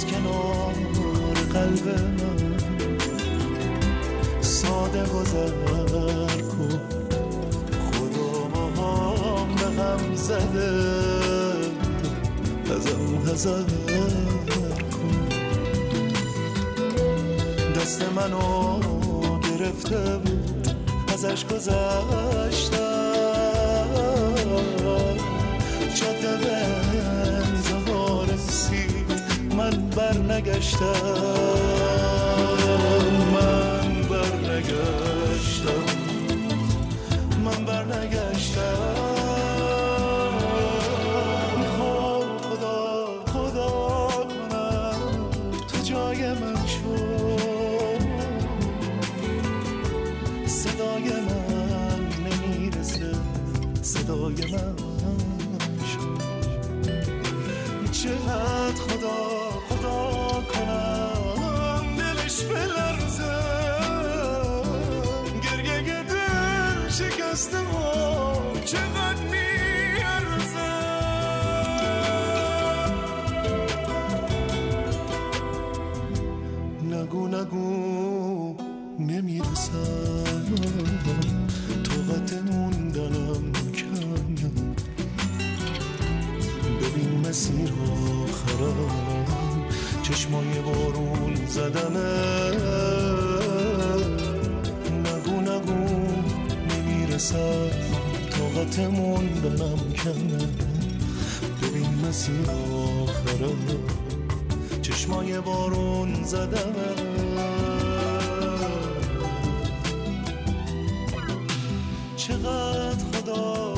از کنار قلب من ساده گذر کن. خدا ماهام به هم زده ازم حذر کن. دست منو گرفته بود ازش گذشتم، جاده به انتها رسید من بر نگشتم، من بر نگشتم، من بر نگشتم. میخوام خدا کنم تو جای من شو، صدای من نمیرسه صدای من شو. چقدر خدا کنم دلش بلرزه، گریه دل شکسته و چقدر میارزه. نگو نمیرسم، طاقت موندنم کم. ببین مسیر آخرم چشمای بارون زدمه. نگو نمیرسم، طاقت موندنم کم. ببین مسیر آخرم چشمای بارون زدمه. چقدر خدا